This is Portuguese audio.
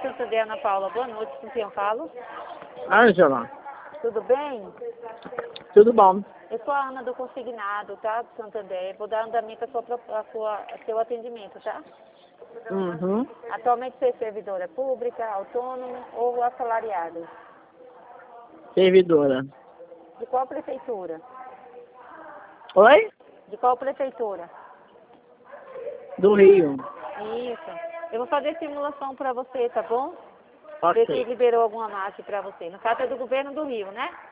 Santander, Ana Paula. Boa noite, com quem eu falo? Ângela, Tudo bem? tudo bom? Eu sou a Ana do Consignado, tá? Do Santander. Vou dar andamento ao seu atendimento, tá? Uhum. Atualmente você é servidora pública, autônomo ou assalariado? Servidora. De qual prefeitura? Oi? De qual prefeitura? Do Rio. Isso. Eu vou fazer simulação para você, tá bom? Ver se Ok. liberou alguma máquina para você. No caso é do governo do Rio, né?